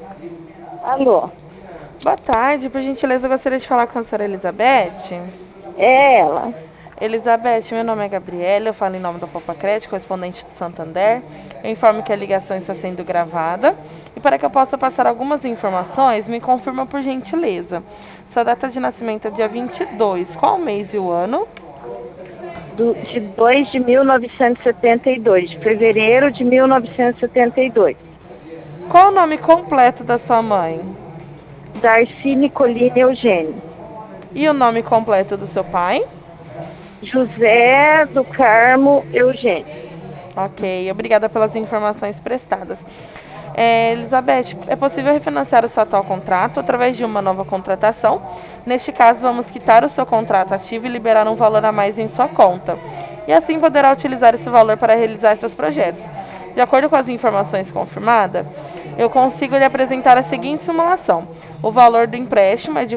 Alô? Boa tarde, por gentileza, eu gostaria de falar com a senhora Elizabeth. É ela. Elizabeth, meu nome é Gabriela, eu falo em nome da Popacred, correspondente do Santander. Eu informo que a ligação está sendo gravada. E para que eu possa passar algumas informações, me confirma por gentileza. Sua data de nascimento é dia 22. Qual o mês e o ano? De 2 de 1972, de fevereiro de 1972. Qual o nome completo da sua mãe? Darcy Nicolini Eugênio. E o nome completo do seu pai? José do Carmo Eugênio. Ok, obrigada pelas informações prestadas. Elizabeth, é possível refinanciar o seu atual contrato através de uma nova contratação. Neste caso, vamos quitar o seu contrato ativo e liberar um valor a mais em sua conta. E assim poderá utilizar esse valor para realizar seus projetos. De acordo com as informações confirmadas, eu consigo lhe apresentar a seguinte simulação. O valor do empréstimo é de R$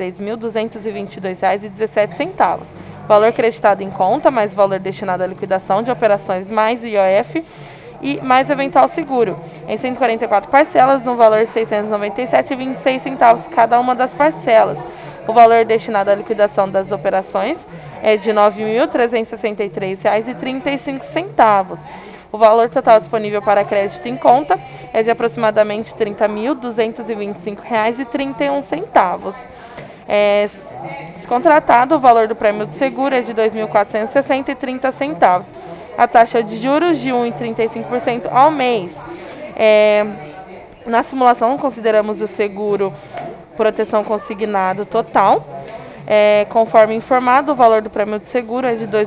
43.222,17. Valor creditado em conta, mais valor destinado à liquidação de operações, mais IOF e mais eventual seguro, em 144 parcelas, no valor de R$ 697,26 cada uma das parcelas. O valor destinado à liquidação das operações é de R$ 9.363,35. O valor total disponível para crédito em conta é de aproximadamente R$ 30.225,31. Se contratado, o valor do prêmio do seguro é de R$ 2.460,30. A taxa de juros de 1,35% ao mês. É, Na simulação, consideramos o seguro proteção consignado total. Conforme informado, o valor do prêmio de seguro é de R$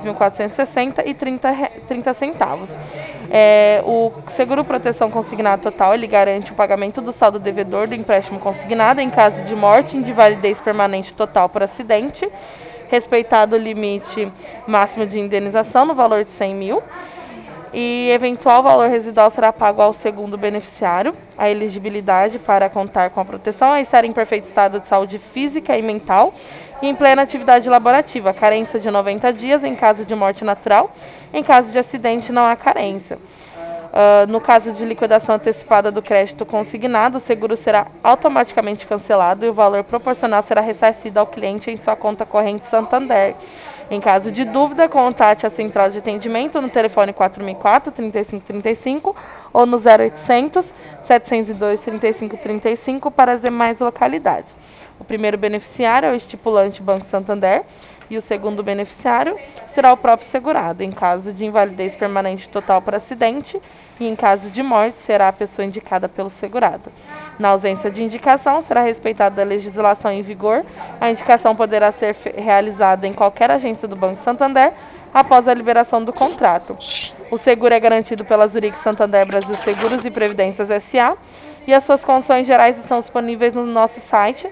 2.460,30. O seguro proteção consignado total ele garante o pagamento do saldo devedor do empréstimo consignado em caso de morte e invalidez permanente total por acidente, respeitado o limite máximo de indenização no valor de 100 mil. E eventual valor residual será pago ao segundo beneficiário. A elegibilidade para contar com a proteção é estar em perfeito estado de saúde física e mental e em plena atividade laborativa. Carência de 90 dias em caso de morte natural. Em caso de acidente, não há carência. No caso de liquidação antecipada do crédito consignado, o seguro será automaticamente cancelado e o valor proporcional será ressarcido ao cliente em sua conta corrente Santander. Em caso de dúvida, contate a central de atendimento no telefone 4004-3535 ou no 0800 702 3535 para as demais localidades. O primeiro beneficiário é o estipulante Banco Santander e o segundo beneficiário será o próprio segurado. Em caso de invalidez permanente total por acidente e em caso de morte, será a pessoa indicada pelo segurado. Na ausência de indicação, será respeitada a legislação em vigor. A indicação poderá ser realizada em qualquer agência do Banco Santander após a liberação do contrato. O seguro é garantido pela Zurich Santander Brasil Seguros e Previdências S.A. e as suas condições gerais estão disponíveis no nosso site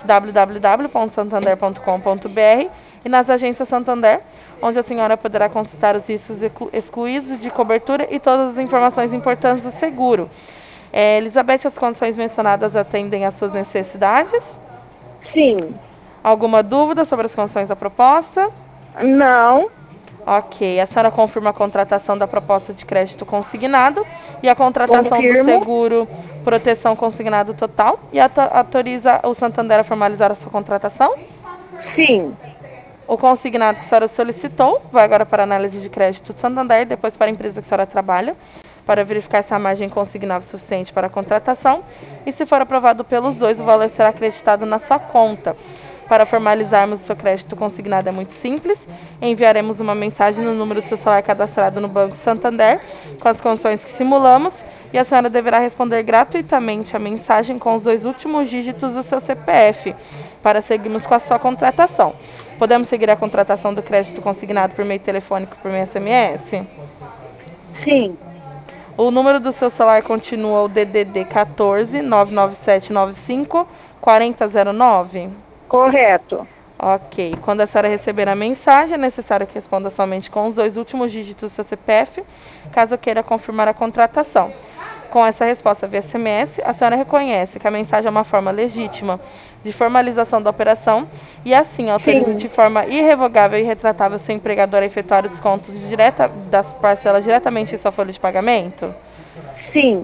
www.santander.com.br e nas agências Santander, onde a senhora poderá consultar os riscos excluídos de cobertura e todas as informações importantes do seguro. Elizabeth, as condições mencionadas atendem às suas necessidades? Sim. Alguma dúvida sobre as condições da proposta? Não. Ok, a senhora confirma a contratação da proposta de crédito consignado e a contratação do Confirmo. seguro proteção consignado total e autoriza o Santander a formalizar a sua contratação? Sim. O consignado que a senhora solicitou vai agora para a análise de crédito do Santander, depois para a empresa que a senhora trabalha, para verificar se a margem consignável é suficiente para a contratação. E se for aprovado pelos dois, o valor será acreditado na sua conta. Para formalizarmos o seu crédito consignado é muito simples. Enviaremos uma mensagem no número do seu celular cadastrado no Banco Santander, com as condições que simulamos, e a senhora deverá responder gratuitamente a mensagem com os dois últimos dígitos do seu CPF, para seguirmos com a sua contratação. Podemos seguir a contratação do crédito consignado por meio telefônico e por meio SMS? Sim. O número do seu celular continua o DDD 14 99795 4009? Correto. Ok. Quando a senhora receber a mensagem, é necessário que responda somente com os dois últimos dígitos do seu CPF, caso queira confirmar a contratação. Com essa resposta via SMS, a senhora reconhece que a mensagem é uma forma legítima de formalização da operação e assim autoriza de Sim. forma irrevogável e retratável seu empregador a efetuar o desconto das parcelas diretamente em sua folha de pagamento? Sim.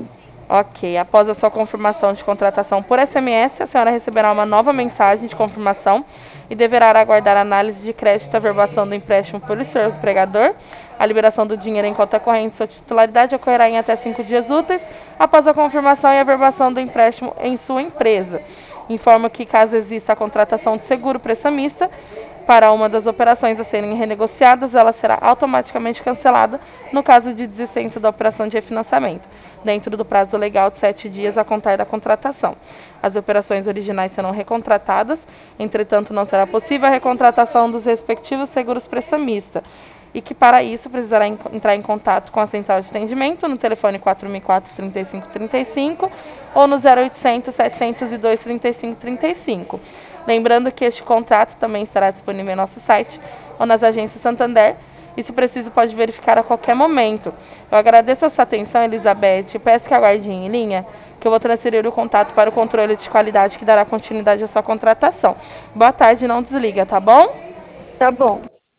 Ok. Após a sua confirmação de contratação por SMS, a senhora receberá uma nova mensagem de confirmação e deverá aguardar a análise de crédito e averbação do empréstimo pelo seu empregador. A liberação do dinheiro em conta corrente e sua titularidade ocorrerá em até 5 dias úteis após a confirmação e averbação do empréstimo em sua empresa. Informo que, caso exista a contratação de seguro prestamista para uma das operações a serem renegociadas, ela será automaticamente cancelada no caso de desistência da operação de refinanciamento, dentro do prazo legal de 7 dias a contar da contratação. As operações originais serão recontratadas, entretanto, não será possível a recontratação dos respectivos seguros prestamistas, e que para isso precisará entrar em contato com a central de atendimento no telefone 4004-3535 ou no 0800 702 3535. Lembrando que este contrato também estará disponível em nosso site ou nas agências Santander e, se preciso, pode verificar a qualquer momento. Eu agradeço a sua atenção, Elizabeth, e peço que aguarde em linha, que eu vou transferir o contato para o controle de qualidade que dará continuidade à sua contratação. Boa tarde, não desliga, tá bom? Tá bom.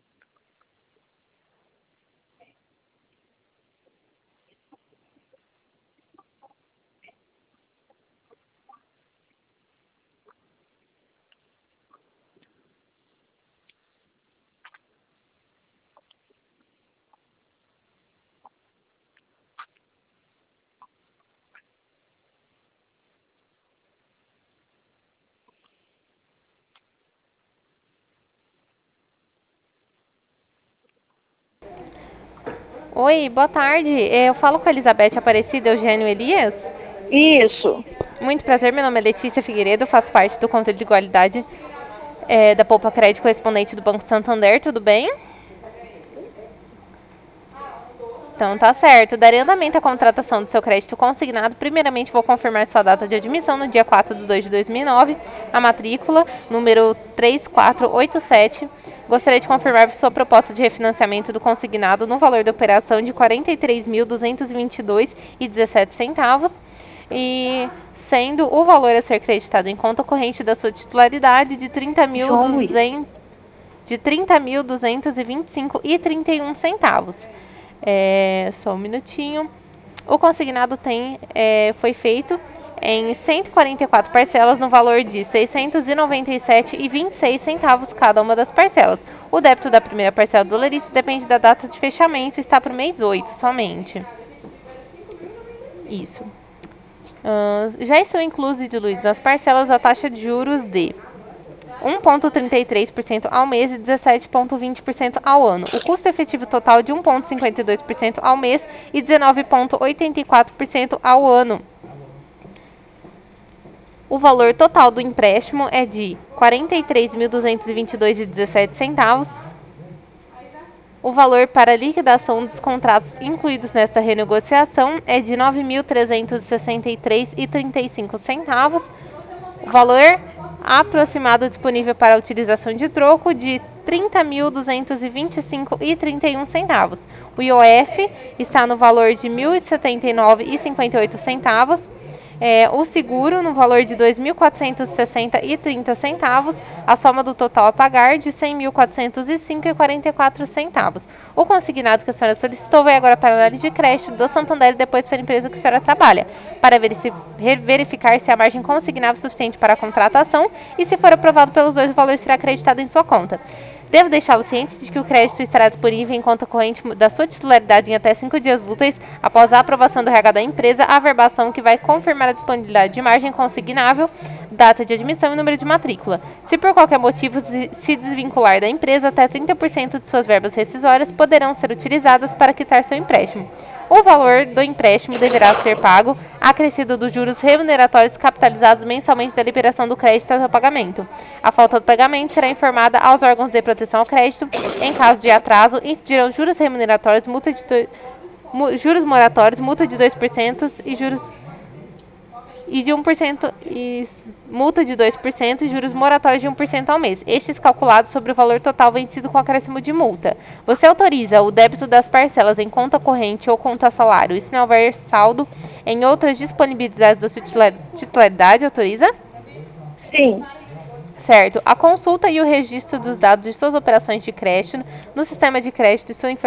Oi, boa tarde. Eu falo com a Elizabeth Aparecida Eugênio Elias. Isso. Muito prazer, meu nome é Letícia Figueiredo, faço parte do controle de qualidade da Poupa Crédito correspondente do Banco Santander, tudo bem? Então tá certo. Darei andamento à contratação do seu crédito consignado. Primeiramente vou confirmar sua data de admissão no dia 4 de 2 de 2009, a matrícula número 3487. Gostaria de confirmar sua proposta de refinanciamento do consignado no valor da operação de R$ 43.222,17 e sendo o valor a ser creditado em conta corrente da sua titularidade de R$ João Luiz. 30.225,31. Só um minutinho. O consignado foi feito em 144 parcelas no valor de R$ 697,26 cada uma das parcelas. O débito da primeira parcela do dolariço depende da data de fechamento e está para o mês 8 somente. Isso. Já estão inclusos e diluídos nas parcelas a taxa de juros de 1,33% ao mês e 17,20% ao ano. O custo efetivo total de 1,52% ao mês e 19,84% ao ano. O valor total do empréstimo é de R$ 43.222,17. O valor para liquidação dos contratos incluídos nesta renegociação é de R$ 9.363,35. O valor aproximado disponível para utilização de troco de R$ 30.225,31. O IOF está no valor de R$ 1.079,58. O seguro no valor de R$ 2.460,30. A soma do total a pagar de R$ 100.405,44. O consignado que a senhora solicitou vai agora para a análise de crédito do Santander e depois para a empresa que a senhora trabalha, para verificar se a margem consignável é suficiente para a contratação e, se for aprovado pelos dois, o valor será acreditado em sua conta. Devo deixá-lo ciente de que o crédito estará disponível em conta corrente da sua titularidade em até 5 dias úteis após a aprovação do RH da empresa, a averbação que vai confirmar a disponibilidade de margem consignável, data de admissão e número de matrícula. Se por qualquer motivo se desvincular da empresa, até 30% de suas verbas rescisórias poderão ser utilizadas para quitar seu empréstimo. O valor do empréstimo deverá ser pago acrescido dos juros remuneratórios capitalizados mensalmente da liberação do crédito até o pagamento. A falta do pagamento será informada aos órgãos de proteção ao crédito. Em caso de atraso, incidirão juros remuneratórios, juros moratórios, multa de 2% e juros de 1% e multa de 2% e juros moratórios de 1% ao mês. Estes calculados sobre o valor total vencido com acréscimo de multa. Você autoriza o débito das parcelas em conta corrente ou conta salário, e se não houver saldo em outras disponibilidades da sua titularidade, autoriza? Sim. Certo. A consulta e o registro dos dados de suas operações de crédito no sistema de crédito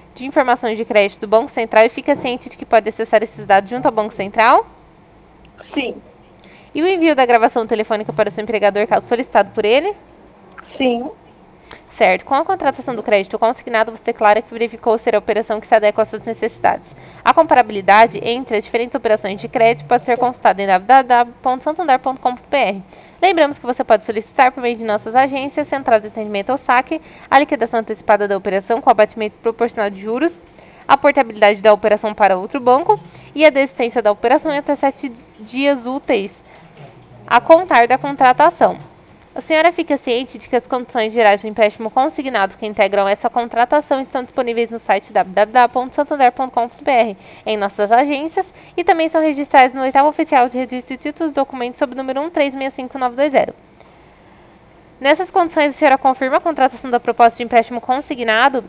de informações de crédito do Banco Central e fica ciente de que pode acessar esses dados junto ao Banco Central? Sim. E o envio da gravação telefônica para o seu empregador, caso solicitado por ele? Sim. Certo. Com a contratação do crédito consignado, você declara que verificou ser a operação que se adequa às suas necessidades. A comparabilidade entre as diferentes operações de crédito pode ser consultada em www.santander.com.br. Lembramos que você pode solicitar por meio de nossas agências, central de atendimento ou saque, a liquidação antecipada da operação com abatimento proporcional de juros, a portabilidade da operação para outro banco e a desistência da operação em até 7 dias úteis a contar da contratação. A senhora fica ciente de que as condições gerais do empréstimo consignado que integram essa contratação estão disponíveis no site www.santander.com.br, em nossas agências, e também são registradas no 8º Oficial de Registro de Títulos, documento sob o número 1365920. Nessas condições, a senhora confirma a contratação da proposta de empréstimo consignado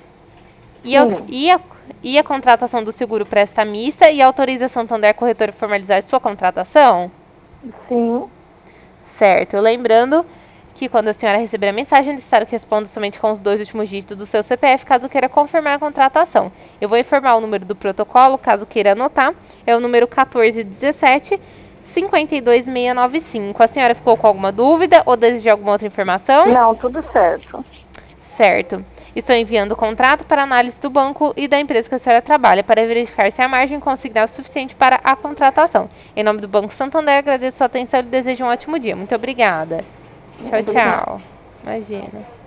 e a contratação do seguro prestamista e autoriza a Santander Corretora a formalizar sua contratação? Sim. Certo. Lembrando que quando a senhora receber a mensagem, é necessário que responda somente com os 2 últimos dígitos do seu CPF, caso queira confirmar a contratação. Eu vou informar o número do protocolo, caso queira anotar. É o número 1417 52695. A senhora ficou com alguma dúvida ou deseja alguma outra informação? Não, tudo certo. Certo. Estou enviando o contrato para análise do banco e da empresa que a senhora trabalha, para verificar se a margem consignada é suficiente para a contratação. Em nome do Banco Santander, agradeço a sua atenção e desejo um ótimo dia. Muito obrigada. Tchau, tchau. Imagina.